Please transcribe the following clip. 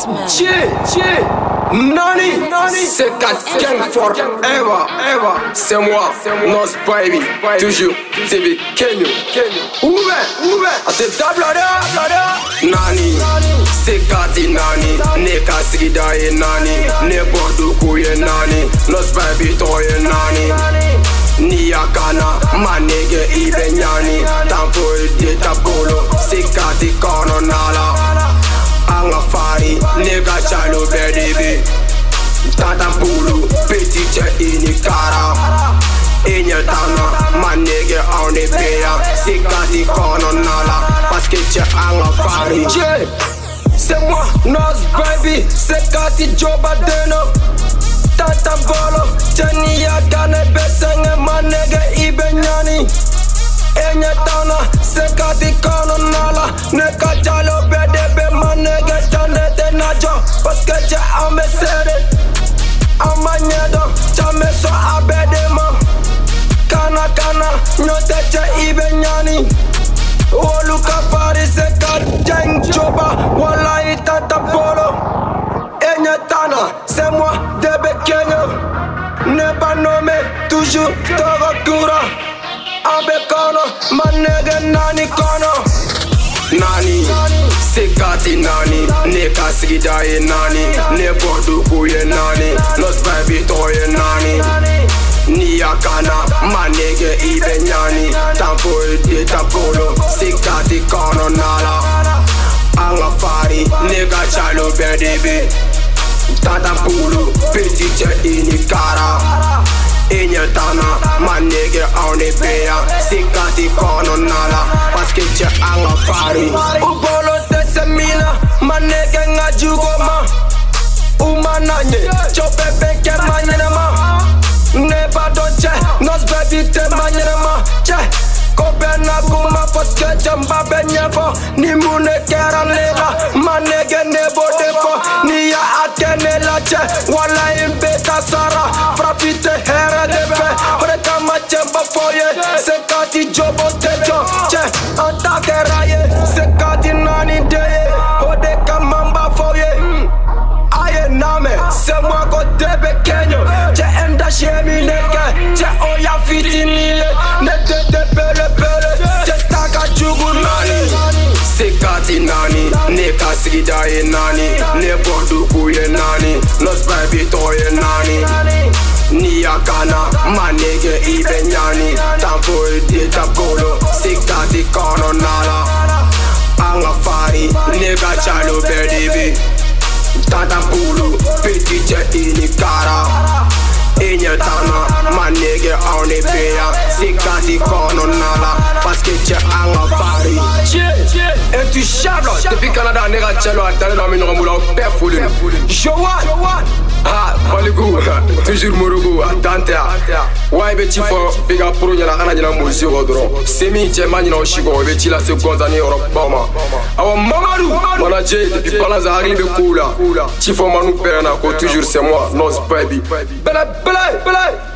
Beatman. Nani, c'est 4 gang forever, c'est moi, Nos Baby, toujours, TV, Kenyo, Ouvert, à tes tables là, Nani, c'est 4 Nani, ne Kasida et Nani, ne Bordeaux et Nani, Nos Baby, toi et Nani. Niyakana, manege ibenyani, tampo de tabolo, sikati kono nala. Anga fari, nega chalo bedibi, tatampulu, petit inikara. Inyatana, manege on the peya, sikati kono nala, parce que tu anga fari. C'est moi, Nos Baby, sikati jobadeno. Tata bolo, Jenny Yakane Besenge manege ibenyani. Enyatana, sekati kono nala. Neka jalo bedebe manege chanete najo. Parce que j'ai ame sere, amanyedo, chame so abedema. Kana, nyote che ibenyani. Oluka fari sekat jeng joba, wallahi tata bolo. Enyatana, c'est moi, Debe Kenyo. Ne pas nommé, toujours Torokura. Abekono, manege nani kono. Nani, c'est Kati Nani, ne Kasida et Nani, ne Bordeaux et Nani, Nos Baby toi et Nani. Niyakana, manege ibenyani, tampo de tabolo, c'est Kati kono nala. Anga fari, nega chalo bedibi. Tatampulu, petit inikara. Inyatana, manege on the peya, sikati kono nala, parce que tu anga fari. Ubolo de semina, manege ngajugoma. Umananye, chopepe ke manyenama. Neba doche, Nos Baby te manyenama. Kobena guma poske jamba benyefo. Ni mune kera lega, manege nebo defo. Ni ya atene lache, wala imbeta sara. Frapite here defe, oreka machemba foye. Sekati jobo tejo, antake raye. Sekati nani deye, odeka mamba foye. Aye name, c'est moi ko Debe Kenyo. Enda shemi neke, oya fitinile. Nete de pele, taka jugu nani. Sekati nani, ne Kasida e Nani, ne Bordeaux e Nani, Nos Baby toi e Nani. Niyakana, manege ibenyani, tampo de tabolo, sekati kono nala. Anga fari, nega chalo bedibi. Tatampulu, petit inikara. Inyatana, manege on the peya, sikati kono nala, parce que tu anga fari. Intouchable, depuis Canada, nega chalo atale na minora moula au père foulin. Jowan, ah, Baligu, toujours Morogo, Atante. Ouais, beti fo, biga pro nyala kana nyala mozi odro. Semi chema nyala oshigo, beti la seconde année Europe bama. Awa Mamadou, manager depuis Palaza arrive cool. Chifo manu perna ko toujours c'est moi, Nos Baby. Bele.